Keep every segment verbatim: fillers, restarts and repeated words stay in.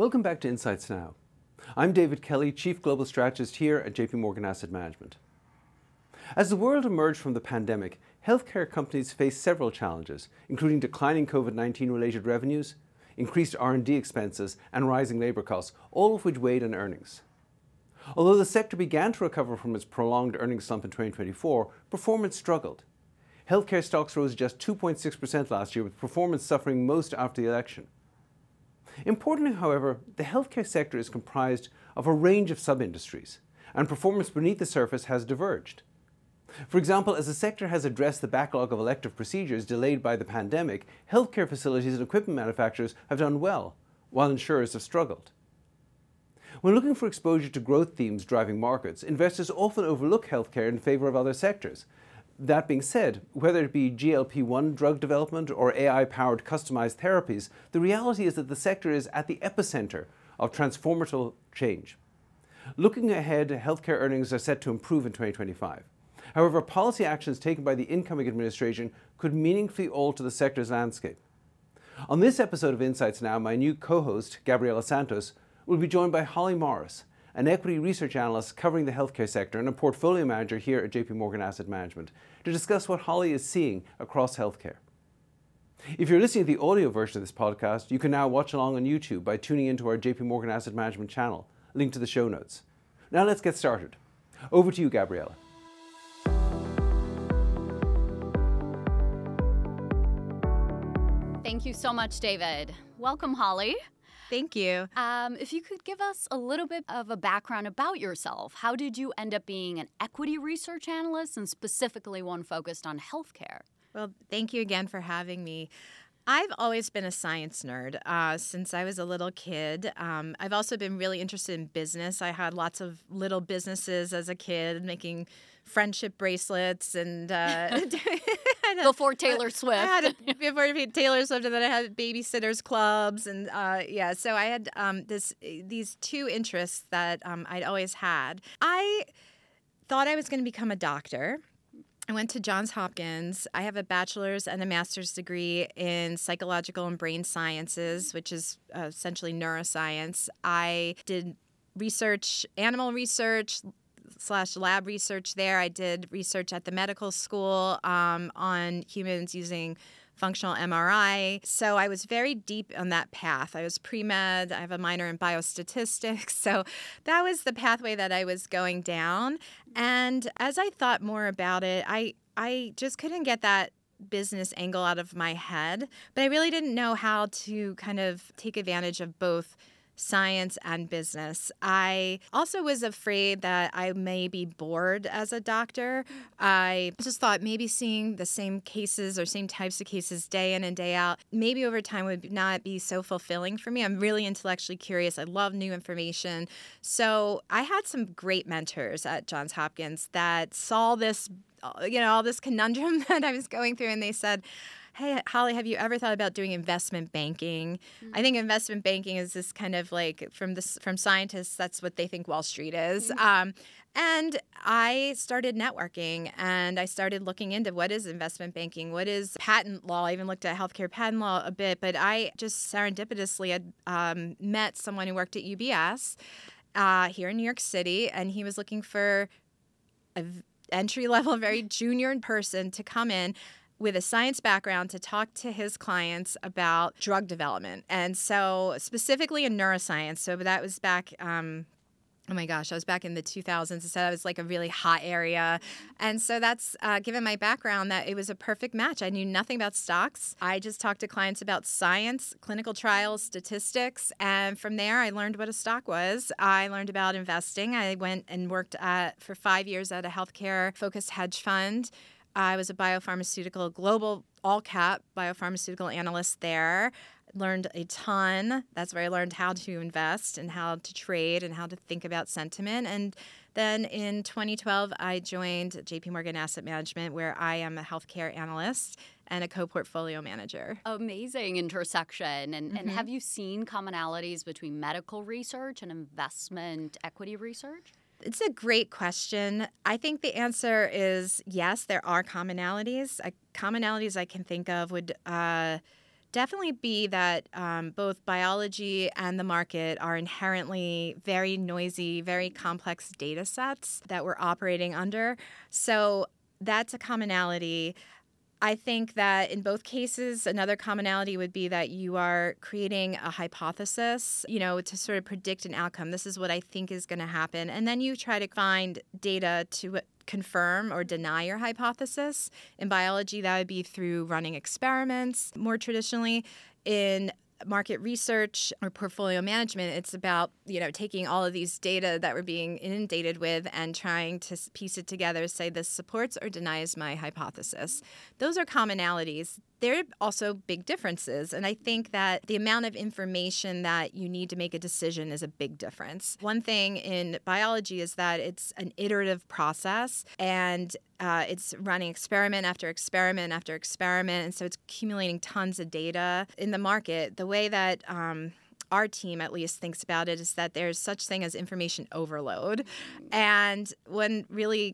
Welcome back to Insights Now. I'm David Kelly, Chief Global Strategist here at J P Morgan Asset Management. As the world emerged from the pandemic, healthcare companies faced several challenges, including declining COVID nineteen related revenues, increased R and D expenses, and rising labour costs, all of which weighed on earnings. Although the sector began to recover from its prolonged earnings slump in twenty twenty-four, performance struggled. Healthcare stocks rose just two point six percent last year, with performance suffering most after the election. Importantly, however, the healthcare sector is comprised of a range of sub-industries, and performance beneath the surface has diverged. For example, as the sector has addressed the backlog of elective procedures delayed by the pandemic, healthcare facilities and equipment manufacturers have done well, while insurers have struggled. When looking for exposure to growth themes driving markets, investors often overlook healthcare in favour of other sectors. That being said, whether it be G L P one drug development or A I-powered customized therapies, the reality is that the sector is at the epicenter of transformative change. Looking ahead, healthcare earnings are set to improve in twenty twenty-five. However, policy actions taken by the incoming administration could meaningfully alter the sector's landscape. On this episode of Insights Now, my new co-host, Gabriela Santos, will be joined by Holly Morris, an equity research analyst covering the healthcare sector and a portfolio manager here at J P Morgan Asset Management, to discuss what Holly is seeing across healthcare. If you're listening to the audio version of this podcast, you can now watch along on YouTube by tuning into our J P Morgan Asset Management channel, linked to the show notes. Now let's get started. Over to you, Gabriela. Thank you so much, David. Welcome, Holly. Thank you. Um, if you could give us a little bit of a background about yourself. How did you end up being an equity research analyst and specifically one focused on healthcare? Well, thank you again for having me. I've always been a science nerd uh, since I was a little kid. Um, I've also been really interested in business. I had lots of little businesses as a kid, making friendship bracelets and uh, before Taylor Swift. I had a, before Taylor Swift, and then I had babysitters clubs, and uh, yeah. So I had um, this these two interests that um, I'd always had. I thought I was going to become a doctor. I went to Johns Hopkins. I have a bachelor's and a master's degree in psychological and brain sciences, which is uh, essentially neuroscience. I did research, animal research, slash lab research there. I did research at the medical school um, on humans using functional M R I. So I was very deep on that path. I was pre-med. I have a minor in biostatistics. So that was the pathway that I was going down. And as I thought more about it, I I just couldn't get that business angle out of my head. But I really didn't know how to kind of take advantage of both science and business. I also was afraid that I may be bored as a doctor. I just thought maybe seeing the same cases or same types of cases day in and day out, maybe over time would not be so fulfilling for me. I'm really intellectually curious. I love new information. So I had some great mentors at Johns Hopkins that saw this, you know, all this conundrum that I was going through, and they said, hey, Holly, have you ever thought about doing investment banking? Mm-hmm. I think investment banking is this kind of like, from this, from scientists, that's what they think Wall Street is. Mm-hmm. Um, and I started networking, and I started looking into what is investment banking, what is patent law. I even looked at healthcare patent law a bit, but I just serendipitously had um, met someone who worked at U B S uh, here in New York City, and he was looking for an entry-level, very junior person to come in with a science background to talk to his clients about drug development. And so specifically in neuroscience. So that was back, um, oh my gosh, I was back in the two thousands. So that was like a really hot area. And so that's, uh, given my background, that it was a perfect match. I knew nothing about stocks. I just talked to clients about science, clinical trials, statistics. And from there, I learned what a stock was. I learned about investing. I went and worked at, for five years at a healthcare-focused hedge fund. I was a biopharmaceutical, global all-cap biopharmaceutical analyst there. Learned a ton. That's where I learned how to invest and how to trade and how to think about sentiment. And then in twenty twelve, I joined J P Morgan Asset Management, where I am a healthcare analyst and a co-portfolio manager. Amazing intersection. And, Mm-hmm. and have you seen commonalities between medical research and investment equity research? It's a great question. I think the answer is yes, there are commonalities. I, commonalities I can think of would uh, definitely be that um, both biology and the market are inherently very noisy, very complex data sets that we're operating under. So that's a commonality. I think that in both cases, another commonality would be that you are creating a hypothesis, you know, to sort of predict an outcome. This is what I think is going to happen. And then you try to find data to confirm or deny your hypothesis. In biology, that would be through running experiments. More traditionally, in market research or portfolio management, it's about, you know, taking all of these data that we're being inundated with and trying to piece it together, say this supports or denies my hypothesis. Those are commonalities. There are also big differences, and I think that the amount of information that you need to make a decision is a big difference. One thing in biology is that it's an iterative process, and uh, it's running experiment after experiment after experiment, and so it's accumulating tons of data. In the market, the way that um, our team at least thinks about it is that there's such thing as information overload, and one really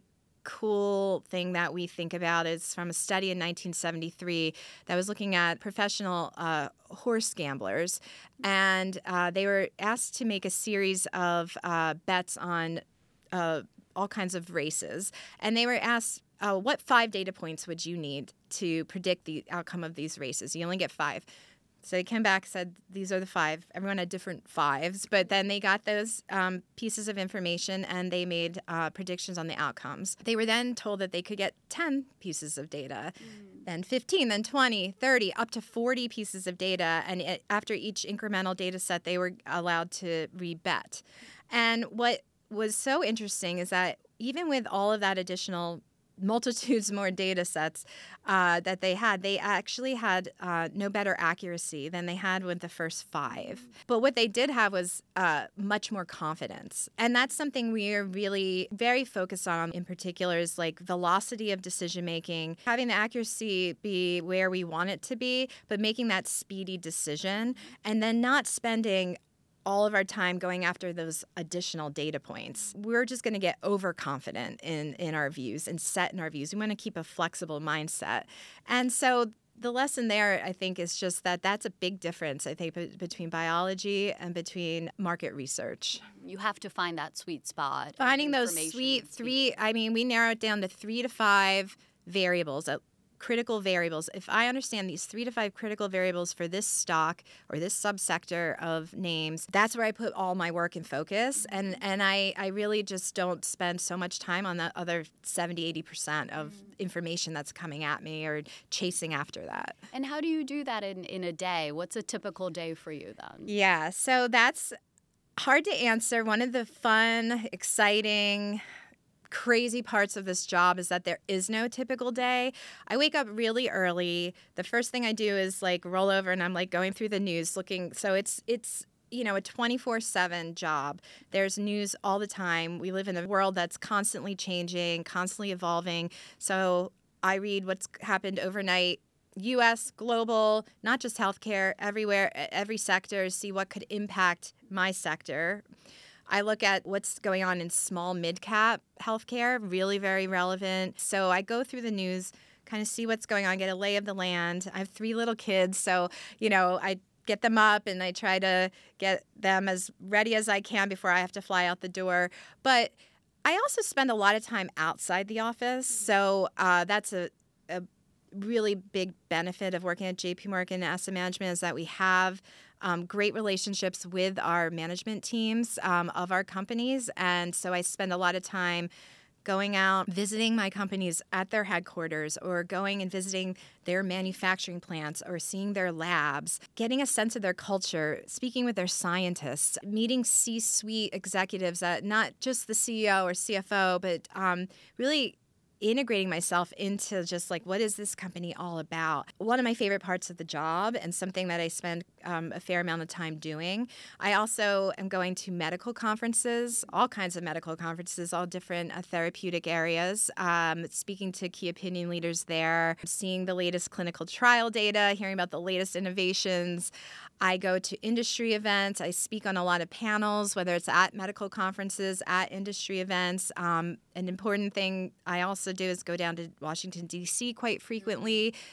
cool thing that we think about is from a study in nineteen seventy-three that was looking at professional uh, horse gamblers, and uh, they were asked to make a series of uh, bets on uh, all kinds of races, and they were asked, uh, what five data points would you need to predict the outcome of these races? You only get five. So they came back, said, these are the five. Everyone had different fives, but then they got those um, pieces of information and they made uh, predictions on the outcomes. They were then told that they could get ten pieces of data, mm. then fifteen, then twenty, thirty, up to forty pieces of data. And it, after each incremental data set, they were allowed to rebet. And what was so interesting is that even with all of that additional multitudes more data sets uh, that they had, they actually had uh, no better accuracy than they had with the first five. But what they did have was uh, much more confidence. And that's something we are really very focused on in particular is like velocity of decision making, having the accuracy be where we want it to be, but making that speedy decision and then not spending all of our time going after those additional data points. We're just going to get overconfident in, in our views and set in our views. We want to keep a flexible mindset. And so the lesson there, I think, is just that that's a big difference, I think, b- between biology and between market research. You have to find that sweet spot. Finding those sweet three, I mean, we narrow it down to three to five variables, critical variables. If I understand these three to five critical variables for this stock or this subsector of names, that's where I put all my work and focus. And and I, I really just don't spend so much time on the other seventy, eighty percent of information that's coming at me or chasing after that. And how do you do that in, in a day? What's a typical day for you then? Yeah, so that's hard to answer. One of the fun, exciting, crazy parts of this job is that there is no typical day. I wake up really early. The first thing I do is like roll over and I'm like going through the news looking. So it's it's you know a twenty-four seven job. There's news all the time. We live in a world that's constantly changing, constantly evolving. So I read what's happened overnight, U S, global, not just healthcare, everywhere, every sector, see what could impact my sector. I look at what's going on in small mid-cap healthcare, really very relevant. So I go through the news, kind of see what's going on, get a lay of the land. I have three little kids, so, you know, I get them up and I try to get them as ready as I can before I have to fly out the door. But I also spend a lot of time outside the office, so uh, that's a, a really big benefit of working at J P Morgan Asset Management is that we have um, great relationships with our management teams um, of our companies. And so I spend a lot of time going out, visiting my companies at their headquarters or going and visiting their manufacturing plants or seeing their labs, getting a sense of their culture, speaking with their scientists, meeting C-suite executives, that not just the C E O or C F O, but um, really integrating myself into just like, what is this company all about? One of my favorite parts of the job and something that I spend um, a fair amount of time doing. I also am going to medical conferences, all kinds of medical conferences, all different uh, therapeutic areas, um, speaking to key opinion leaders there, seeing the latest clinical trial data, hearing about the latest innovations. I go to industry events. I speak on a lot of panels, whether it's at medical conferences, at industry events. Um, an important thing I also do is go down to Washington, D C quite frequently,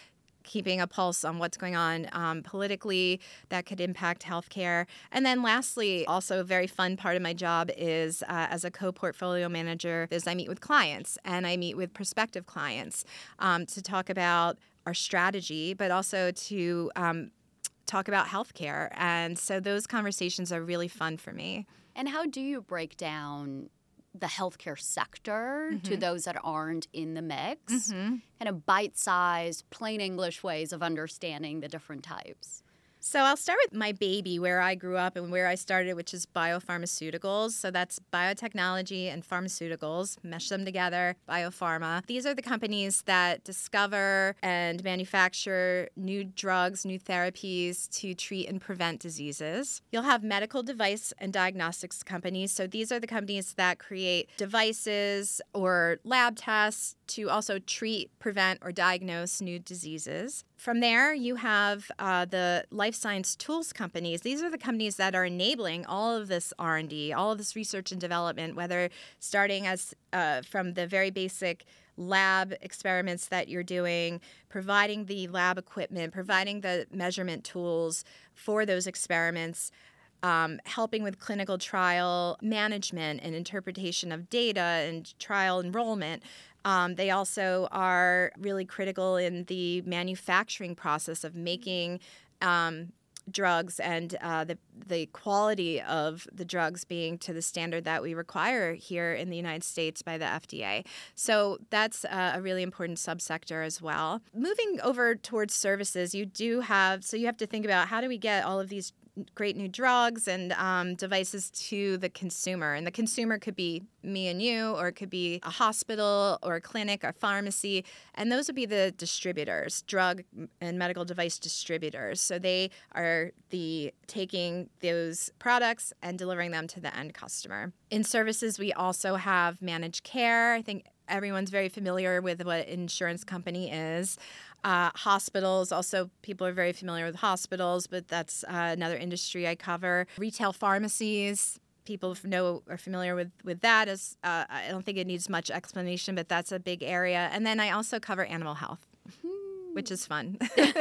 keeping a pulse on what's going on um, politically that could impact healthcare. And then lastly, also a very fun part of my job is uh, as a co-portfolio manager is I meet with clients and I meet with prospective clients um, to talk about our strategy, but also to um, talk about healthcare. And so those conversations are really fun for me. And how do you break down the healthcare sector Mm-hmm. to those that aren't in the mix? Mm-hmm. Kind of bite-sized, plain English ways of understanding the different types. So I'll start with my baby, where I grew up and where I started, which is biopharmaceuticals. So that's biotechnology and pharmaceuticals, mesh them together, biopharma. These are the companies that discover and manufacture new drugs, new therapies to treat and prevent diseases. You'll have medical device and diagnostics companies. So these are the companies that create devices or lab tests to also treat, prevent, or diagnose new diseases. From there, you have uh, the life science tools companies. These are the companies that are enabling all of this R and D, all of this research and development, whether starting as uh, from the very basic lab experiments that you're doing, providing the lab equipment, providing the measurement tools for those experiments, Um, helping with clinical trial management and interpretation of data and trial enrollment. Um, they also are really critical in the manufacturing process of making um, drugs and uh, the the quality of the drugs being to the standard that we require here in the United States by the F D A. So that's uh, a really important subsector as well. Moving over towards services, you do have, so you have to think about how do we get all of these great new drugs and um, devices to the consumer. And the consumer could be me and you, or it could be a hospital or a clinic or pharmacy. And those would be the distributors, drug and medical device distributors. So they are the taking those products and delivering them to the end customer. In services, we also have managed care. I think everyone's very familiar with what an insurance company is. Uh, hospitals, also people are very familiar with hospitals, but that's uh, another industry I cover. Retail pharmacies, people know are familiar with, with that. As, uh, I don't think it needs much explanation, but that's a big area. And then I also cover animal health, which is fun.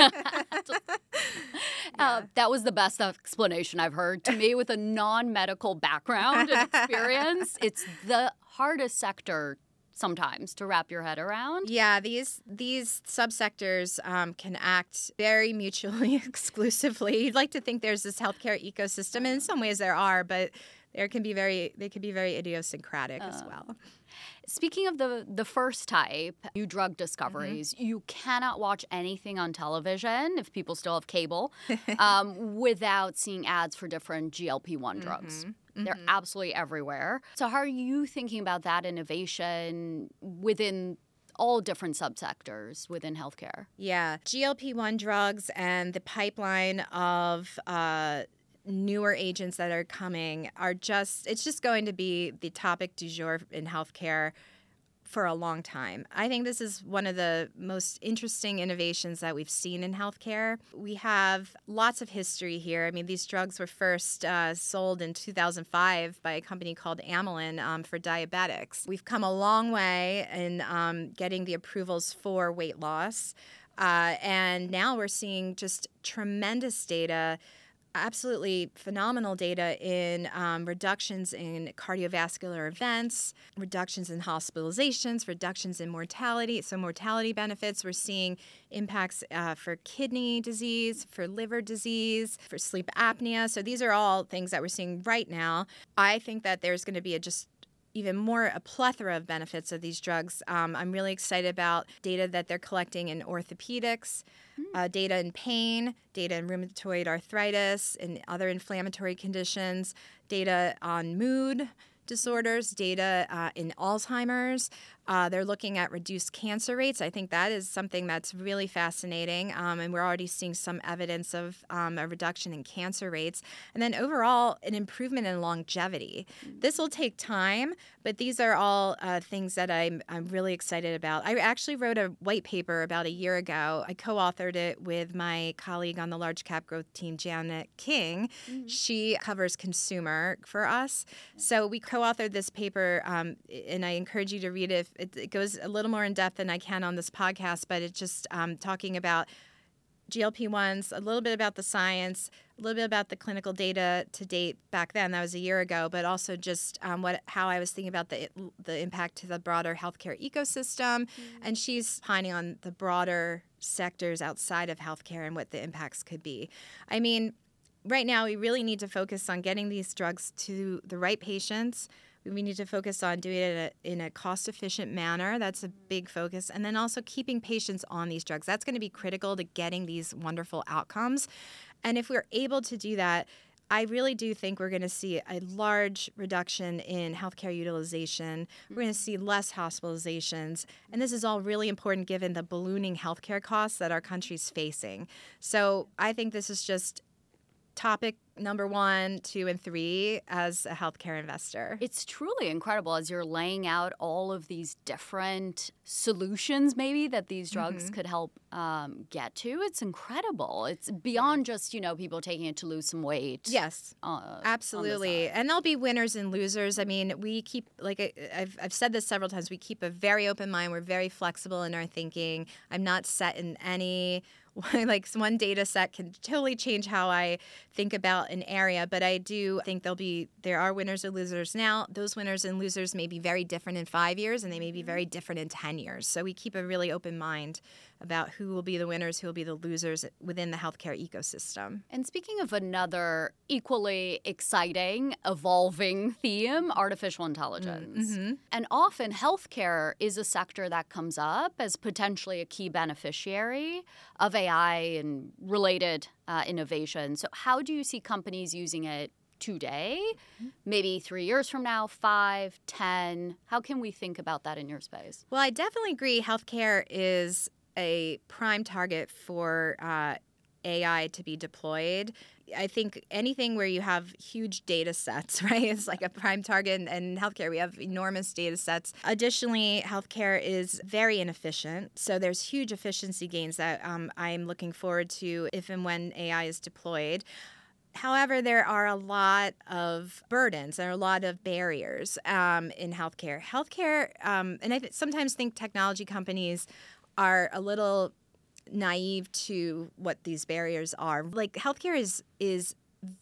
Uh, that was the best explanation I've heard. To me, with a non-medical background and experience, it's the hardest sector sometimes to wrap your head around. Yeah, these these subsectors um, can act very mutually exclusively. You'd like to think there's this healthcare ecosystem, and in some ways there are, but there can be very they can be very idiosyncratic uh, as well. Speaking of the the first type, new drug discoveries, mm-hmm. you cannot watch anything on television, if people still have cable, um, without seeing ads for different G L P one mm-hmm. drugs. Mm-hmm. They're absolutely everywhere. So how are you thinking about that innovation within all different subsectors within healthcare? Yeah, G L P one drugs and the pipeline of uh, newer agents that are coming are just, it's just going to be the topic du jour in healthcare for a long time. I think this is one of the most interesting innovations that we've seen in healthcare. We have lots of history here. I mean, these drugs were first uh, sold in two thousand five by a company called Amylin um, for diabetics. We've come a long way in um, getting the approvals for weight loss. Uh, and now we're seeing just tremendous data, absolutely phenomenal data in um, reductions in cardiovascular events, reductions in hospitalizations, reductions in mortality. So mortality benefits, we're seeing impacts uh, for kidney disease, for liver disease, for sleep apnea. So these are all things that we're seeing right now. I think that there's going to be a just even more a plethora of benefits of these drugs. Um, I'm really excited about data that they're collecting in orthopedics, mm. uh, data in pain, data in rheumatoid arthritis and other inflammatory conditions, data on mood disorders, data uh, in Alzheimer's. Uh, they're looking at reduced cancer rates. I think that is something that's really fascinating, um, and we're already seeing some evidence of um, a reduction in cancer rates. And then overall, an improvement in longevity. This will take time, but these are all uh, things that I'm, I'm really excited about. I actually wrote a white paper about a year ago. I co-authored it with my colleague on the large cap growth team, Janet King. Mm-hmm. She covers consumer for us. So we co-authored this paper, um, and I encourage you to read it. It, it goes a little more in depth than I can on this podcast, but it's just um, talking about G L P ones, a little bit about the science, a little bit about the clinical data to date back then. That was a year ago, but also just um, what how I was thinking about the the impact to the broader healthcare ecosystem. Mm-hmm. And she's pining on the broader sectors outside of healthcare and what the impacts could be. I mean, right now we really need to focus on getting these drugs to the right patients. We need to focus on doing it in a, in a cost-efficient manner. That's a big focus. And then also keeping patients on these drugs. That's going to be critical to getting these wonderful outcomes. And if we're able to do that, I really do think we're going to see a large reduction in healthcare utilization. We're going to see less hospitalizations. And this is all really important given the ballooning healthcare costs that our country's facing. So I think this is just topic number one, two, and three as a healthcare investor. It's truly incredible as you're laying out all of these different solutions maybe that these drugs mm-hmm. could help um, get to. It's incredible. It's beyond just, you know, people taking it to lose some weight. Yes, uh, absolutely. The and there'll be winners and losers. I mean, we keep, like I, I've, I've said this several times, we keep a very open mind. We're very flexible in our thinking. I'm not set in any like one data set can totally change how I think about an area, but I do think there'll be there are winners or losers now. Those winners and losers may be very different in five years, and they may be very different in ten years. So we keep a really open mind about who will be the winners, who will be the losers within the healthcare ecosystem. And speaking of another equally exciting, evolving theme, artificial intelligence. Mm-hmm. And often healthcare is a sector that comes up as potentially a key beneficiary of A I and related uh, innovation. So how do you see companies using it today, mm-hmm. maybe three years from now, five, ten? How can we think about that in your space? Well, I definitely agree healthcare is a prime target for uh, A I to be deployed. I think anything where you have huge data sets, right, is like a prime target. And in healthcare, we have enormous data sets. Additionally, healthcare is very inefficient. So there's huge efficiency gains that um, I'm looking forward to if and when A I is deployed. However, there are a lot of burdens. There are a lot of barriers um, in healthcare. Healthcare, um, and I th- sometimes think technology companies are a little naive to what these barriers are. Like healthcare is is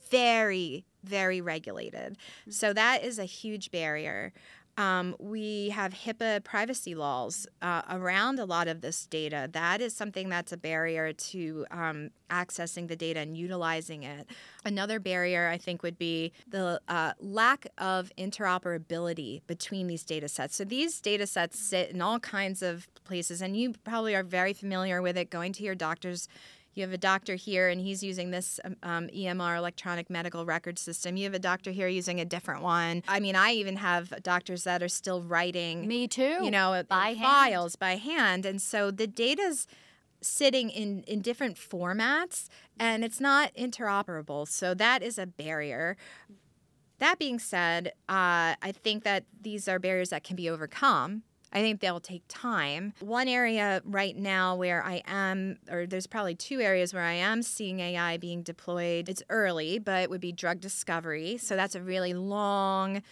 very, very regulated. So that is a huge barrier. Um, we have HIPAA privacy laws uh, around a lot of this data. That is something that's a barrier to um, accessing the data and utilizing it. Another barrier, I think, would be the uh, lack of interoperability between these data sets. So these data sets sit in all kinds of places, and you probably are very familiar with it, going to your doctor's. You have a doctor here, and he's using this um, E M R, electronic medical record system. You have a doctor here using a different one. I mean, I even have doctors that are still writing. Me too. You know, by files hand. by hand. And so the data's sitting in, in different formats, and it's not interoperable. So that is a barrier. That being said, uh, I think that these are barriers that can be overcome. I think they'll take time. One area right now where I am, or there's probably two areas where I am seeing A I being deployed. It's early, but it would be drug discovery. So that's a really long,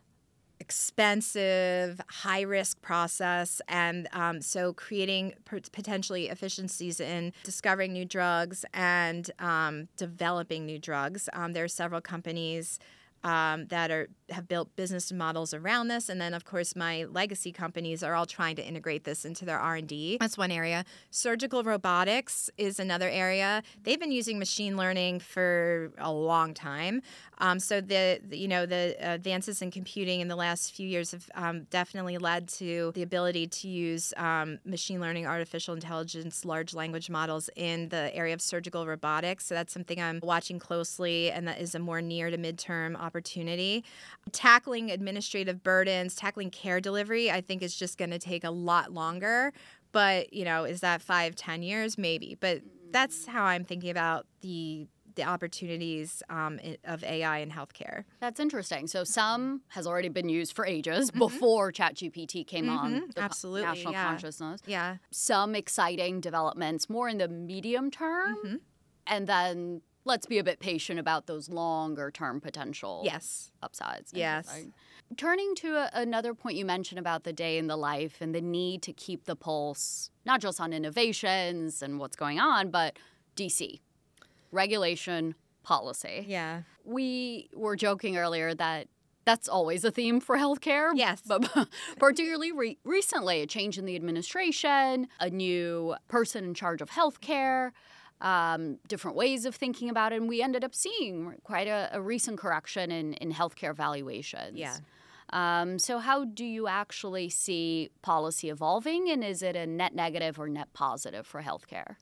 expensive, high-risk process. And um, so creating p- potentially efficiencies in discovering new drugs and um, developing new drugs. Um, there are several companies Um, that are have built business models around this. And then, of course, my legacy companies are all trying to integrate this into their R and D. That's one area. Surgical robotics is another area. They've been using machine learning for a long time. Um, so the, the you know the advances in computing in the last few years have um, definitely led to the ability to use um, machine learning, artificial intelligence, large language models in the area of surgical robotics. So that's something I'm watching closely, and that is a more near to midterm opportunity. Tackling administrative burdens, tackling care delivery, I think is just going to take a lot longer. But, you know, is that five, ten years? Maybe. But that's how I'm thinking about the the opportunities um, of A I in healthcare. That's interesting. So some has already been used for ages mm-hmm. before ChatGPT came mm-hmm. on the Absolutely, national yeah. consciousness. Yeah. Some exciting developments more in the medium term. Mm-hmm. And then let's be a bit patient about those longer term potential yes. upsides. Yes. Right? Turning to a, another point you mentioned about the day in the life and the need to keep the pulse, not just on innovations and what's going on, but D C, regulation, policy. Yeah. We were joking earlier that that's always a theme for healthcare. Yes. But particularly re- recently, a change in the administration, a new person in charge of healthcare, um, different ways of thinking about it. And we ended up seeing quite a, a recent correction in, in healthcare valuations. Yeah. Um, so how do you actually see policy evolving? And is it a net negative or net positive for healthcare?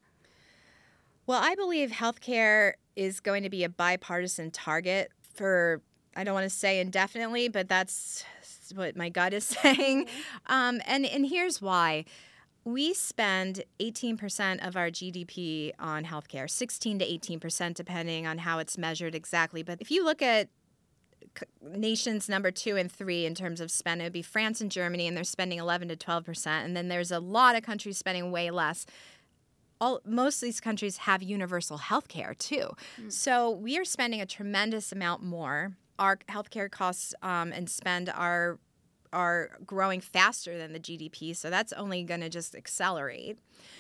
Well, I believe healthcare is going to be a bipartisan target for, I don't want to say indefinitely, but that's what my gut is saying. Um, and, and here's why. We spend eighteen percent of our G D P on healthcare, sixteen to eighteen percent depending on how it's measured exactly. But if you look at nations number two and three in terms of spend, it would be France and Germany, and they're spending eleven to twelve percent. And then there's a lot of countries spending way less. All, most of these countries have universal health care, too. Mm. So we are spending a tremendous amount more. Our healthcare costs um, and spend are are growing faster than the G D P, so that's only going to just accelerate.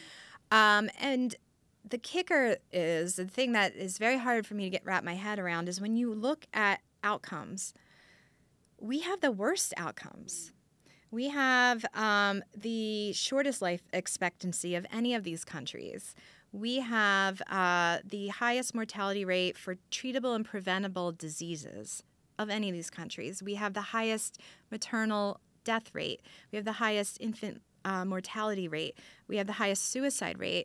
Um, and the kicker is, the thing that is very hard for me to get wrap my head around is when you look at outcomes, we have the worst outcomes. We have um, the shortest life expectancy of any of these countries. We have uh, the highest mortality rate for treatable and preventable diseases of any of these countries. We have the highest maternal death rate. We have the highest infant uh, mortality rate. We have the highest suicide rate.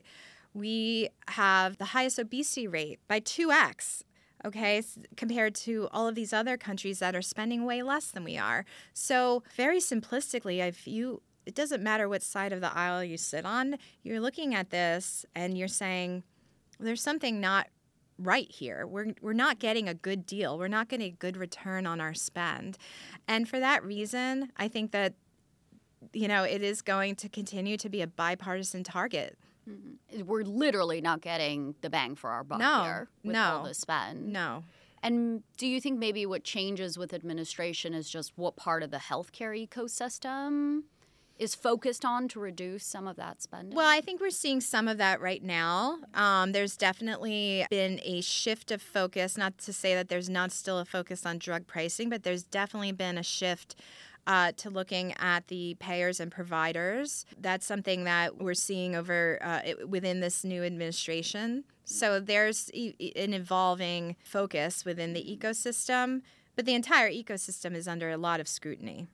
We have the highest obesity rate by two x. Okay, compared to all of these other countries that are spending way less than we are. So very simplistically, if you, it doesn't matter what side of the aisle you sit on, you're looking at this and you're saying, there's something not right here. We're we're not getting a good deal. We're not getting a good return on our spend. And for that reason, I think that, you know, it is going to continue to be a bipartisan target. Mm-hmm. We're literally not getting the bang for our buck no, here with no, all the spend. No. And do you think maybe what changes with administration is just what part of the healthcare ecosystem is focused on to reduce some of that spending? Well, I think we're seeing some of that right now. Um, there's definitely been a shift of focus, not to say that there's not still a focus on drug pricing, but there's definitely been a shift Uh, to looking at the payers and providers. That's something that we're seeing over uh, it, within this new administration. So there's e- an evolving focus within the ecosystem, but the entire ecosystem is under a lot of scrutiny.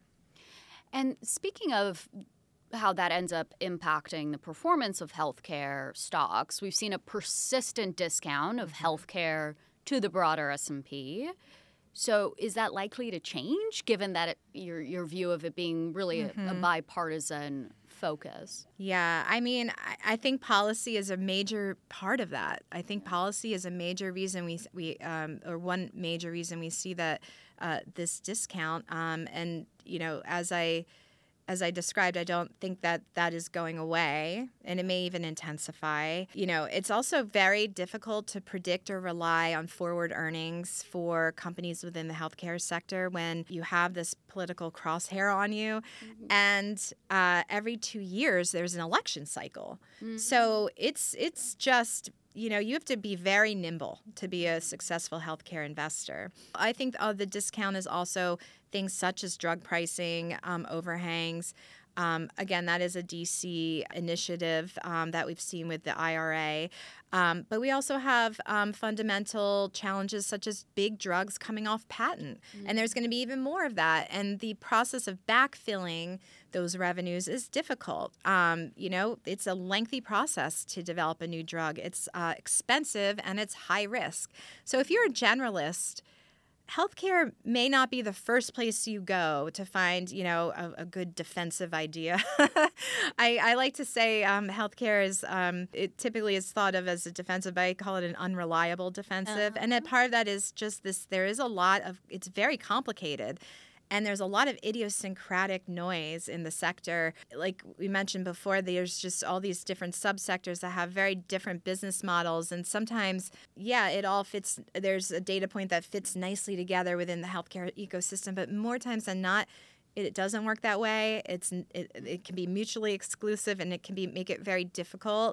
And speaking of how that ends up impacting the performance of healthcare stocks, we've seen a persistent discount of healthcare to the broader S and P. So is that likely to change, given that it, your your view of it being really mm-hmm. a, a bipartisan focus? Yeah, I mean, I, I think policy is a major part of that. I think policy is a major reason we we um, or one major reason we see that uh, this discount. Um, and you know, as I as I described, I don't think that that is going away, and it may even intensify. You know, it's also very difficult to predict or rely on forward earnings for companies within the healthcare sector when you have this political crosshair on you. Mm-hmm. And uh, every two years, there's an election cycle. Mm-hmm. So it's it's just... You know, you have to be very nimble to be a successful healthcare investor. I think uh, the discount is also things such as drug pricing, um, overhangs. Um, again, that is a D C initiative um, that we've seen with the I R A. Um, but we also have um, fundamental challenges such as big drugs coming off patent. Mm-hmm. And there's going to be even more of that. And the process of backfilling those revenues is difficult. Um, you know, it's a lengthy process to develop a new drug. It's uh, expensive and it's high risk. So if you're a generalist, healthcare may not be the first place you go to find, you know, a, a good defensive idea. I, I like to say um, healthcare is, um, it typically is thought of as a defensive, but I call it an unreliable defensive. Uh-huh. And a part of that is just this, there is a lot of, it's very complicated. And there's a lot of idiosyncratic noise in the sector. Like we mentioned before, there's just all these different subsectors that have very different business models. And sometimes, yeah, it all fits. There's a data point that fits nicely together within the healthcare ecosystem. But more times than not, it doesn't work that way. It's it, it can be mutually exclusive, and it can be make it very difficult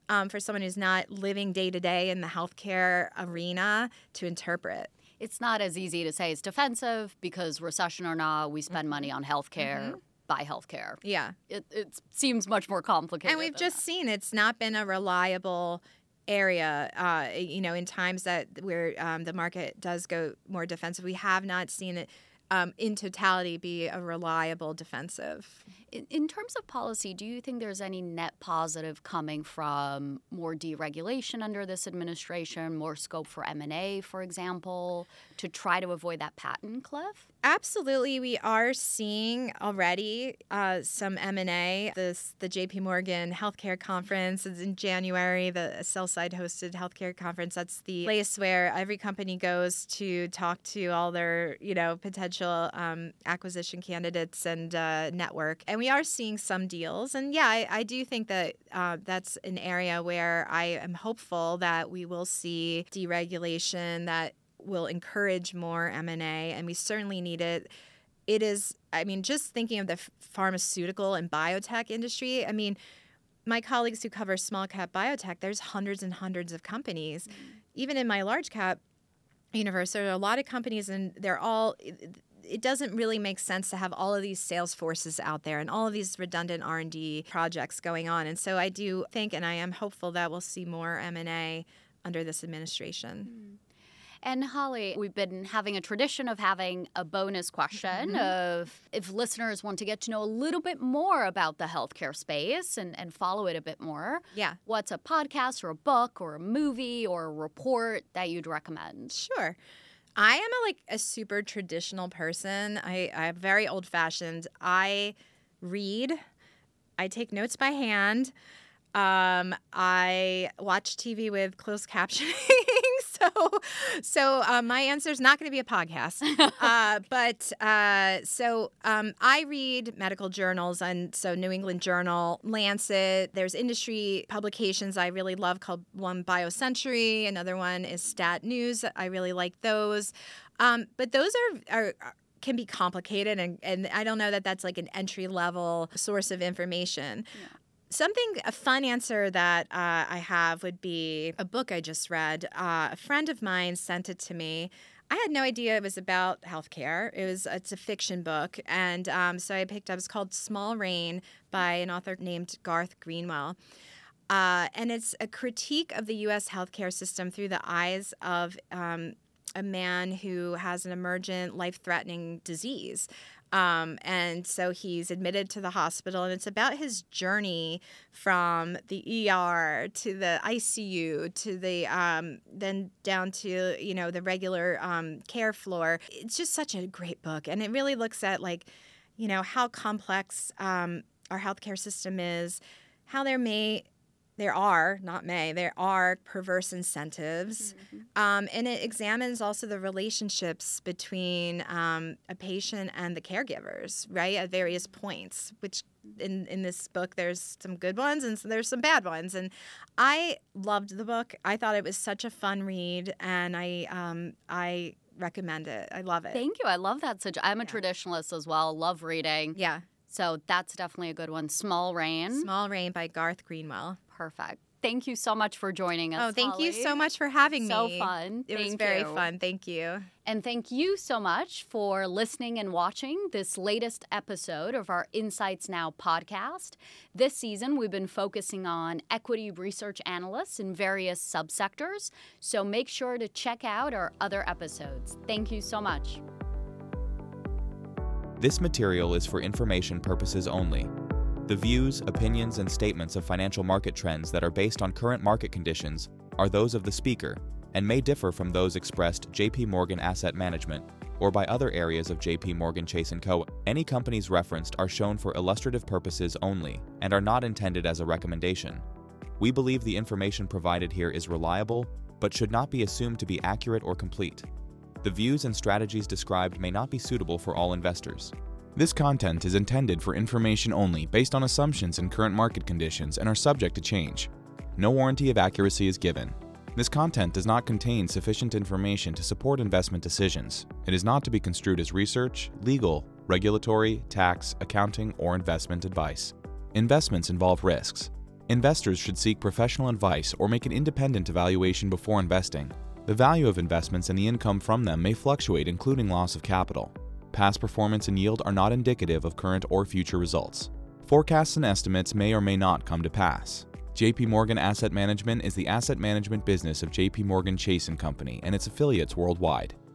um, for someone who's not living day to day in the healthcare arena to interpret. It's not as easy to say it's defensive because recession or not, we spend money on healthcare, mm-hmm. buy healthcare. Yeah. It, it seems much more complicated. And we've just that. seen it's not been a reliable area, uh, you know, in times that where um, the market does go more defensive. We have not seen it um, in totality be a reliable defensive. In, in terms of policy, do you think there's any net positive coming from more deregulation under this administration, more scope for M and A, for example, to try to avoid that patent cliff? Absolutely. We are seeing already uh, some M and A. This, the J P Morgan Healthcare Conference is in January, the sell-side hosted healthcare conference. That's the place where every company goes to talk to all their, you know, potential um, acquisition candidates and uh, network. And we are seeing some deals. And yeah, I, I do think that uh, that's an area where I am hopeful that we will see deregulation that will encourage more M and A, and we certainly need it. It is, I mean, just thinking of the pharmaceutical and biotech industry, I mean, my colleagues who cover small cap biotech, there's hundreds and hundreds of companies. Mm-hmm. Even in my large cap universe, there are a lot of companies, and they're all, it, it doesn't really make sense to have all of these sales forces out there and all of these redundant R and D projects going on. And so I do think, and I am hopeful that we'll see more M and A under this administration. Mm-hmm. And Holly, we've been having a tradition of having a bonus question mm-hmm. of if listeners want to get to know a little bit more about the healthcare space and, and follow it a bit more. Yeah. What's a podcast or a book or a movie or a report that you'd recommend? Sure. I am a, like a super traditional person. I, I'm very old-fashioned. I read. I take notes by hand. Um, I watch T V with closed captioning. So, so uh, my answer is not going to be a podcast. uh, but uh, so um, I read medical journals, and so New England Journal, Lancet. There's industry publications I really love called one BioCentury. Another one is Stat News. I really like those. Um, but those are are. can be complicated, and, and I don't know that that's like an entry-level source of information. Yeah. Something, a fun answer that uh, I have would be a book I just read. Uh, a friend of mine sent it to me. I had no idea it was about healthcare. It was it's a fiction book, and um, so I picked up. It's called Small Rain by an author named Garth Greenwell. Uh, and it's a critique of the U S healthcare system through the eyes of um, a man who has an emergent, life-threatening disease. Um, and so he's admitted to the hospital, and it's about his journey from the E R to the I C U to the um, then down to, you know, the regular um, care floor. It's just such a great book, and it really looks at, like, you know, how complex um, our healthcare system is, how there may There are, not may, there are perverse incentives. Mm-hmm. Um, and it examines also the relationships between um, a patient and the caregivers, right, at various points, which in, in this book there's some good ones and there's some bad ones. And I loved the book. I thought it was such a fun read, and I um, I recommend it. I love it. Thank you. I love that. I'm a yeah. traditionalist as well. Love reading. Yeah. So that's definitely a good one. Small Rain. Small Rain by Garth Greenwell. Perfect. Thank you so much for joining us, Oh, thank Holly. you so much for having me. So fun. It thank was very you. fun. Thank you. And thank you so much for listening and watching this latest episode of our Insights Now podcast. This season, we've been focusing on equity research analysts in various subsectors, so make sure to check out our other episodes. Thank you so much. This material is for information purposes only. The views, opinions, and statements of financial market trends that are based on current market conditions are those of the speaker and may differ from those expressed J P Morgan Asset Management or by other areas of J P Morgan Chase and Co. Any companies referenced are shown for illustrative purposes only and are not intended as a recommendation. We believe the information provided here is reliable, but should not be assumed to be accurate or complete. The views and strategies described may not be suitable for all investors. This content is intended for information only based on assumptions and current market conditions and are subject to change. No warranty of accuracy is given. This content does not contain sufficient information to support investment decisions. It is not to be construed as research, legal, regulatory, tax, accounting, or investment advice. Investments involve risks. Investors should seek professional advice or make an independent evaluation before investing. The value of investments and the income from them may fluctuate, including loss of capital. Past performance and yield are not indicative of current or future results. Forecasts and estimates may or may not come to pass. J P Morgan Asset Management is the asset management business of J P Morgan Chase and Company and its affiliates worldwide.